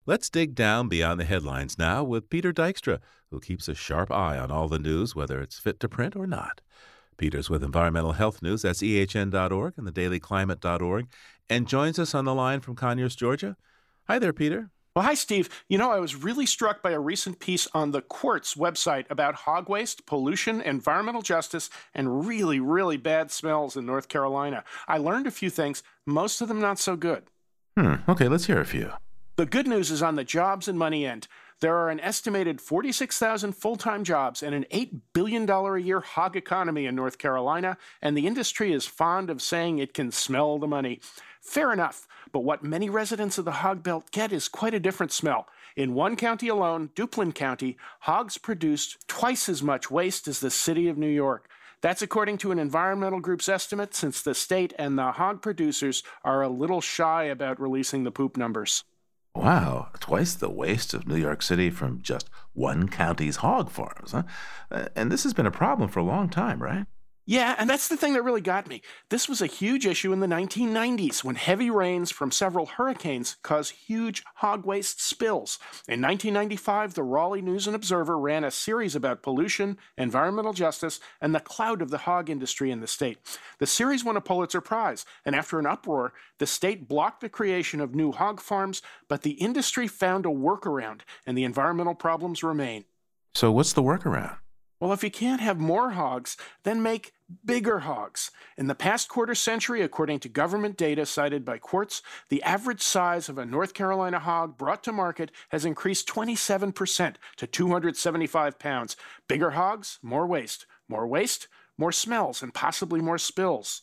Let's dig down beyond the headlines now with Peter Dykstra, who keeps a sharp eye on all the news, whether it's fit to print or not. Peter's with Environmental Health News, that's ehn.org and thedailyclimate.org, and joins us on the line from Conyers, Georgia. Hi there, Peter. Well, hi, Steve. You know, I was really struck by a recent piece on the Quartz website about hog waste, pollution, environmental justice, and really, really bad smells in North Carolina. I learned a few things, most of them not so good. Okay, let's hear a few. The good news is on the jobs and money end. There are an estimated 46,000 full-time jobs and an $8 billion a year hog economy in North Carolina, and the industry is fond of saying it can smell the money. Fair enough, but what many residents of the hog belt get is quite a different smell. In one county alone, Duplin County, hogs produced twice as much waste as the city of New York. That's according to an environmental group's estimate, since the state and the hog producers are a little shy about releasing the poop numbers. Wow, twice the waste of New York City from just one county's hog farms, huh? And this has been a problem for a long time, right? Yeah, and that's the thing that really got me. This was a huge issue in the 1990s when heavy rains from several hurricanes caused huge hog waste spills. In 1995, the Raleigh News and Observer ran a series about pollution, environmental justice, and the clout of the hog industry in the state. The series won a Pulitzer Prize, and after an uproar, the state blocked the creation of new hog farms, but the industry found a workaround, and the environmental problems remain. So what's the workaround? Well, if you can't have more hogs, then make bigger hogs. In the past quarter century, according to government data cited by Quartz, the average size of a North Carolina hog brought to market has increased 27% to 275 pounds. Bigger hogs, more waste. More waste, more smells, and possibly more spills.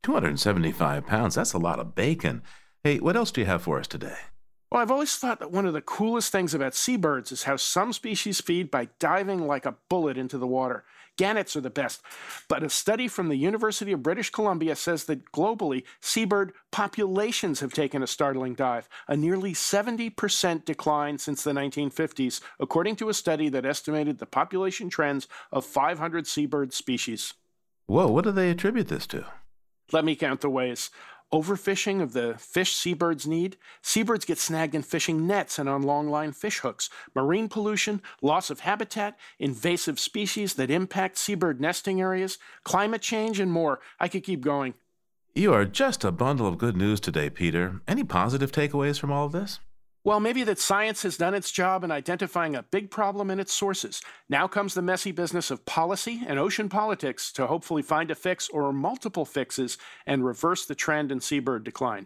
275 pounds, that's a lot of bacon. Hey, what else do you have for us today? Well, I've always thought that one of the coolest things about seabirds is how some species feed by diving like a bullet into the water. Gannets are the best, but a study from the University of British Columbia says that globally, seabird populations have taken a startling dive, a nearly 70% decline since the 1950s, according to a study that estimated the population trends of 500 seabird species. Whoa, what do they attribute this to? Let me count the ways. Overfishing of the fish seabirds need. Seabirds get snagged in fishing nets and on long-line fish hooks. Marine pollution, loss of habitat, invasive species that impact seabird nesting areas, climate change, and more. I could keep going. You are just a bundle of good news today, Peter. Any positive takeaways from all of this? Well, maybe that science has done its job in identifying a big problem and its sources. Now comes the messy business of policy and ocean politics to hopefully find a fix or multiple fixes and reverse the trend in seabird decline.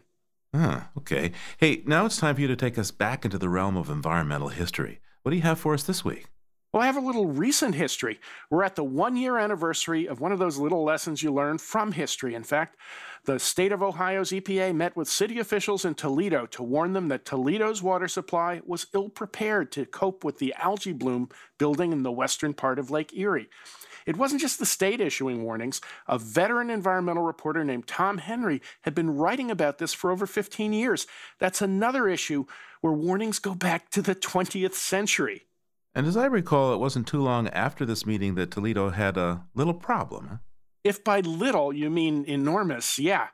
Okay. Hey, now it's time for you to take us back into the realm of environmental history. What do you have for us this week? Well, I have a little recent history. We're at the one-year anniversary of one of those little lessons you learn from history. In fact, the state of Ohio's EPA met with city officials in Toledo to warn them that Toledo's water supply was ill-prepared to cope with the algae bloom building in the western part of Lake Erie. It wasn't just the state issuing warnings. A veteran environmental reporter named Tom Henry had been writing about this for over 15 years. That's another issue where warnings go back to the 20th century. And as I recall, it wasn't too long after this meeting that Toledo had a little problem, huh? If by little you mean enormous, yeah.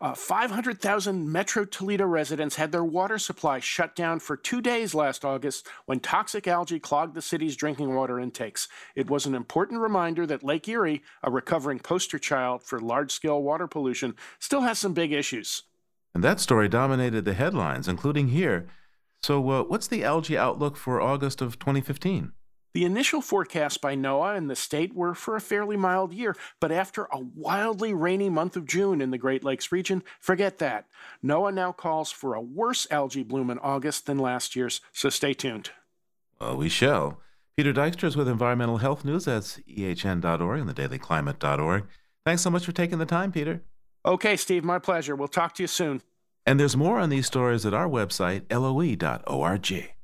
500,000 Metro Toledo residents had their water supply shut down for 2 days last August when toxic algae clogged the city's drinking water intakes. It was an important reminder that Lake Erie, a recovering poster child for large-scale water pollution, still has some big issues. And that story dominated the headlines, including here. So what's the algae outlook for August of 2015? The initial forecasts by NOAA and the state were for a fairly mild year, but after a wildly rainy month of June in the Great Lakes region, forget that. NOAA now calls for a worse algae bloom in August than last year's, so stay tuned. Well, we shall. Peter Dykstra is with Environmental Health News. That's ehn.org and thedailyclimate.org. Thanks so much for taking the time, Peter. Okay, Steve, my pleasure. We'll talk to you soon. And there's more on these stories at our website, loe.org.